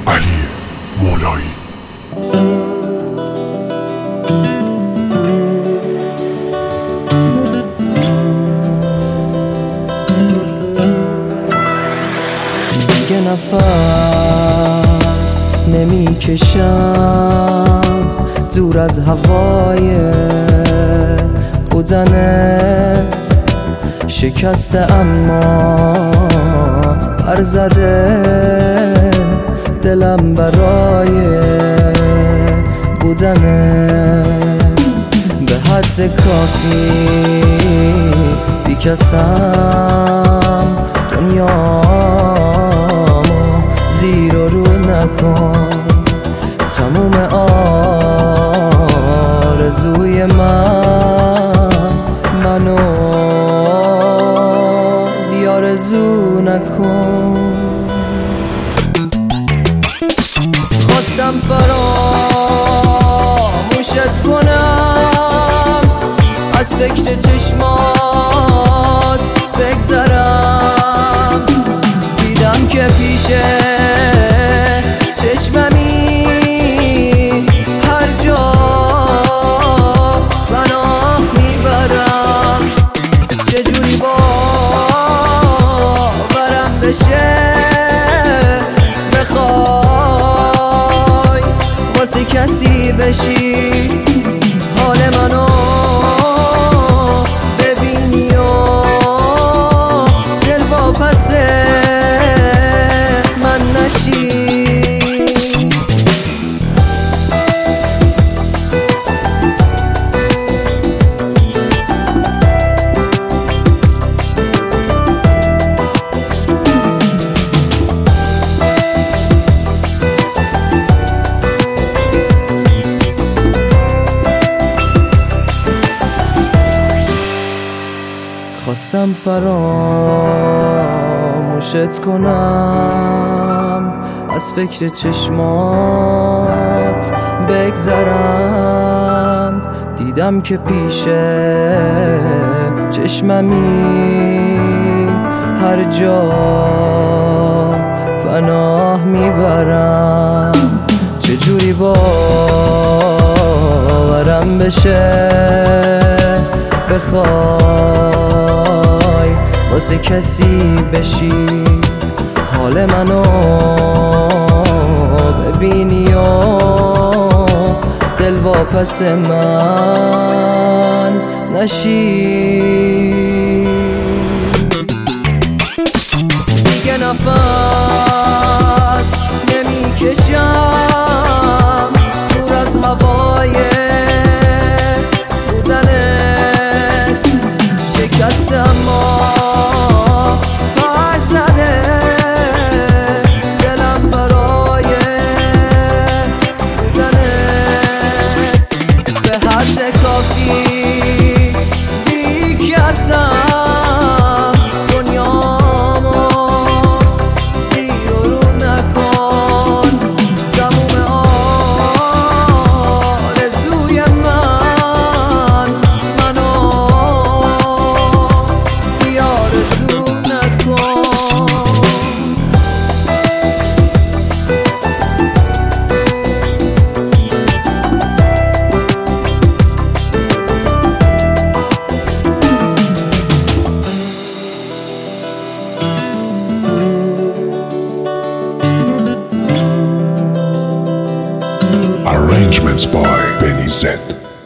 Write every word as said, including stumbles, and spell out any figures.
علی مولایی. دیگه نفس نمی کشم دور از هوای بودنت، شکسته اما پر زده دلم برای بودنت. به حد کافی بیکسم دنیامو زیر و رو نکن. تموم آرزوی من منو بیارزو نکن. خواستم فراموشت کنم، از فکر چشمات بگذرم. دیدم که پیشه چشممی هر جا پناه میبرم. چجوری باورم بشه بخوای واسه کسی بشی، حال منو ببینی و دل واپس من نشی. خواستم فراموشت کنم، از فکر چشمات بگذرم. دیدم که پیشه چشممی هر جا پناه میبرم. چجوری باورم بشه بخوای واسه کسی بشی، حال منو ببینی و دل واپس من نشی. دیگه نفس نمی کشم دور از هوای بودنت، شکسته اما پر زده دلم برای بودنت. به حد کافی بیکسم دنیامو زیر و رو نکن. تموم آرزوی من منو بیارزو نکن. Arrangements by Benny Z.